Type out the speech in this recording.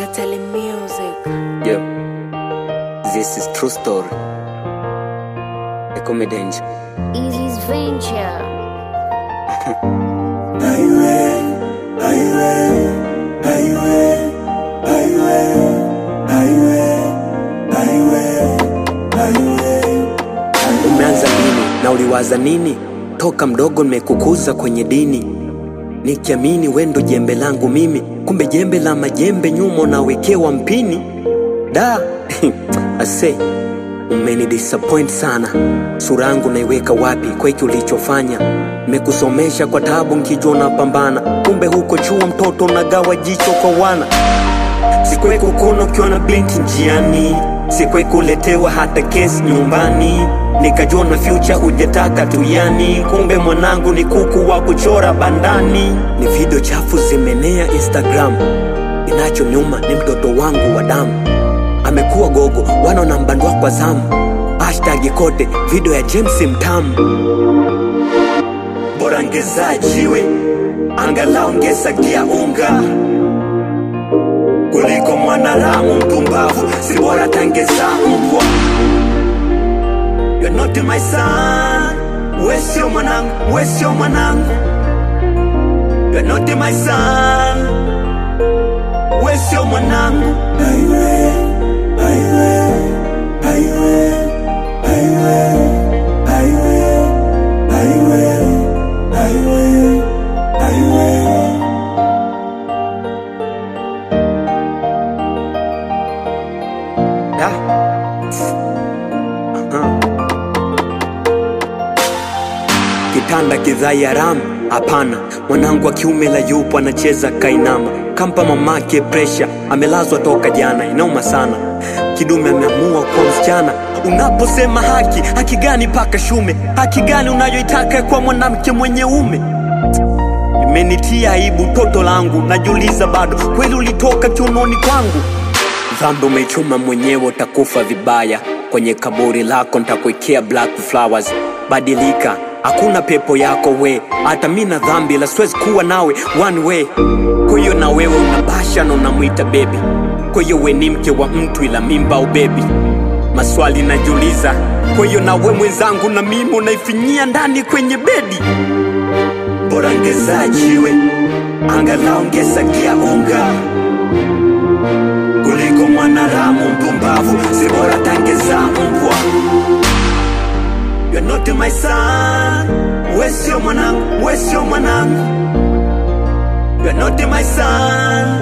Katali Music. Yeah, this is true story. A comedy danger. Easy's Venture. Umeanza lini na uliwaza nini? Toka mdogo nimekukuza kwenye dini, nikiamini wendo jembe langu mimi, kumbe jembe la majembe nyuma unawekewa mpini. Da ase umeni disappoint sana. Sura yangu naiweka wapi kwa hiki ulichofanya? Mekusomesha kwa tabu nkijua napambana, kumbe huko chuo mtoto nagawa jicho kwa wana. Sikwe kukono ukiwa na blinki njiani, sikwe kuletewa hata kesi nyumbani, nikajua na future hujataka tuyani, kumbe mwanangu ni kuku wa kuchora bandani. Ni video chafu zimenea Instagram, inacho nyuma ni mtoto wangu wa damu, amekuwa gogo wana na mbandwa kwa zamu, hashtag kote video ya James mtamu. Bora ngeza jiwe angalau ngesagia unga kuliko mwanadamu mpumbavu, si bora tangeza mbwa. You're not my son, wewe sio mwanangu, wewe sio mwanangu. You're not my son, wewe sio mwanangu. Kitanda kidhai haramu, hapana. Mwanangu wa kiume la yupo anacheza kainama, kampa mamake pressure, amelazwa toka jana, inauma sana. Kidume ameamua kwa msichana. Unaposema haki, haki gani paka shume? Haki gani unayoitaka kwa mwanamke mwenye ume? Imenitia aibu toto langu, najiuliza bado kweli ulitoka kiunoni kwangu. Dhambi umechuma mwenyewe, utakufa vibaya. Kwenye kaburi lako nitakuwekea black flowers. Badilika, hakuna pepo yako we, hata mimi na dhambi la siwezi kuwa nawe one way. Kwa hiyo na wewe unabasha na unamuita baby, kwa hiyo we ni mke wa mtu ila mimba au baby. Maswali najiuliza, kwa hiyo na we mwenzangu na mimi unaifinyia ndani kwenye bedi. Bora ngeza jiwe angalau ngesagia unga kuliko mwanadamu mpumbavu, si bora tangeza mbwa. You're not my son, wewe sio mwanangu, wewe sio mwanangu. You're not my son,